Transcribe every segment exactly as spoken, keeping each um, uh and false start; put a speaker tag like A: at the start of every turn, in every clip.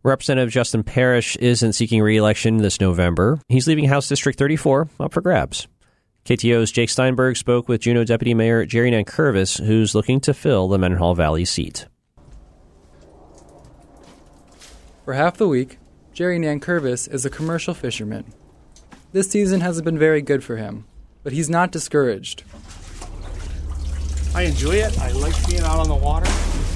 A: Representative Justin Parrish isn't seeking re-election this November. He's leaving House District thirty-four up for grabs. K T O O's Jake Steinberg spoke with Juneau Deputy Mayor Jerry Nankervis, who's looking to fill the Mendenhall Valley seat.
B: For half the week, Jerry Nankervis is a commercial fisherman. This season hasn't been very good for him, but he's not discouraged.
C: I enjoy it. I like being out on the water.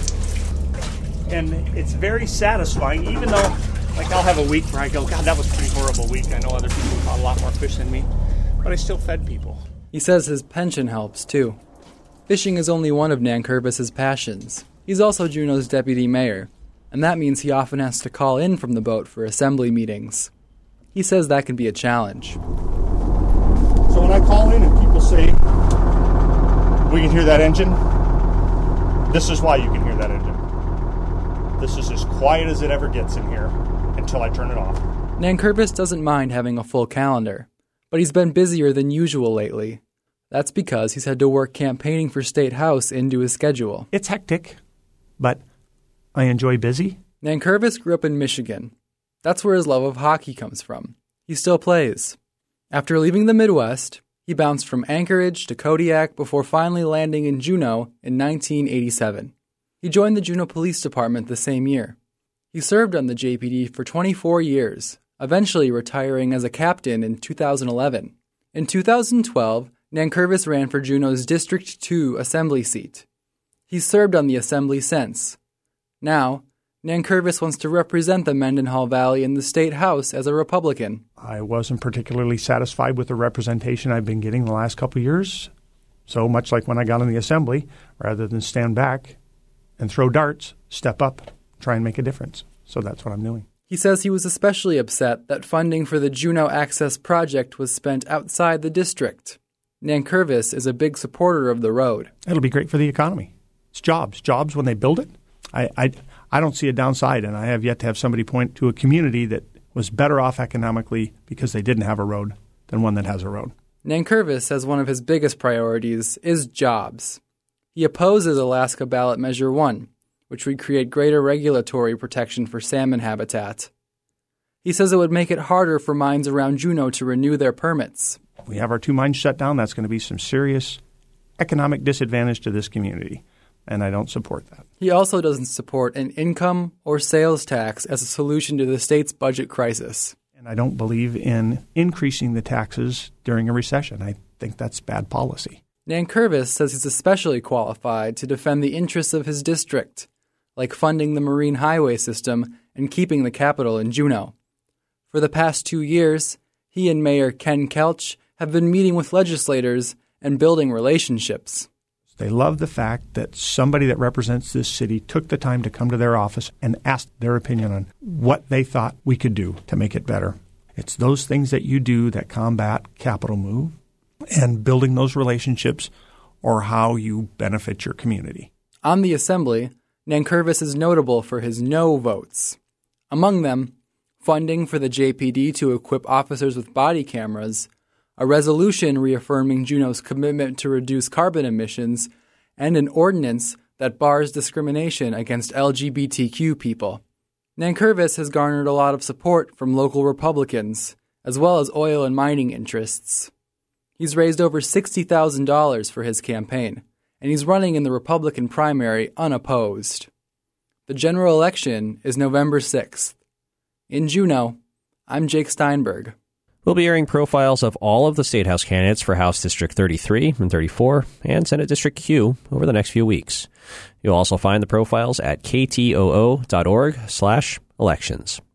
C: And it's very satisfying, even though, like, I'll have a week where I go, God, that was a pretty horrible week. I know other people caught a lot more fish than me, but I still fed people.
B: He says his pension helps, too. Fishing is only one of Nankervis's passions. He's also Juneau's deputy mayor, and that means he often has to call in from the boat for assembly meetings. He says that can be a challenge.
C: So when I call in and people say, we can hear that engine, this is why you can hear that engine. This is as quiet as it ever gets in here until I turn it off.
B: Nankervis doesn't mind having a full calendar, but he's been busier than usual lately. That's because he's had to work campaigning for State House into his schedule.
D: It's hectic, but I enjoy busy.
B: Nankervis grew up in Michigan. That's where his love of hockey comes from. He still plays. After leaving the Midwest, he bounced from Anchorage to Kodiak before finally landing in Juneau in nineteen eighty-seven. He joined the Juneau Police Department the same year. He served on the J P D for twenty-four years, eventually retiring as a captain in two thousand eleven. In two thousand twelve, Nankervis ran for Juneau's District two Assembly seat. He's served on the Assembly since. Now, Nankervis wants to represent the Mendenhall Valley in the State House as a Republican.
D: I wasn't particularly satisfied with the representation I've been getting the last couple of years. So much like when I got in the Assembly, rather than stand back and throw darts, step up, try and make a difference. So that's what I'm doing.
B: He says he was especially upset that funding for the Juneau Access Project was spent outside the district. Nankervis is a big supporter of the road.
D: It'll be great for the economy. It's jobs. Jobs when they build it. I, I, I don't see a downside, and I have yet to have somebody point to a community that was better off economically because they didn't have a road than one that has a road.
B: Nankervis says one of his biggest priorities is jobs. He opposes Alaska Ballot Measure one, which would create greater regulatory protection for salmon habitat. He says it would make it harder for mines around Juneau to renew their permits.
D: We have our two mines shut down. That's going to be some serious economic disadvantage to this community, and I don't support that.
B: He also doesn't support an income or sales tax as a solution to the state's budget crisis.
D: And I don't believe in increasing the taxes during a recession. I think that's bad policy.
B: Nankervis says he's especially qualified to defend the interests of his district, like funding the Marine Highway System and keeping the capital in Juneau. For the past two years, he and Mayor Ken Kelch have been meeting with legislators and building relationships.
D: They love the fact that somebody that represents this city took the time to come to their office and ask their opinion on what they thought we could do to make it better. It's those things that you do that combat capital move and building those relationships or how you benefit your community.
B: On the Assembly, Nankervis is notable for his no votes. Among them, funding for the J P D to equip officers with body cameras, a resolution reaffirming Juneau's commitment to reduce carbon emissions, and an ordinance that bars discrimination against L G B T Q people. Nankervis has garnered a lot of support from local Republicans, as well as oil and mining interests. He's raised over sixty thousand dollars for his campaign, and he's running in the Republican primary unopposed. The general election is November sixth. In Juneau, I'm Jake Steinberg.
A: We'll be airing profiles of all of the State House candidates for House District thirty-three and thirty-four and Senate District Q over the next few weeks. You'll also find the profiles at ktoo.org slash elections.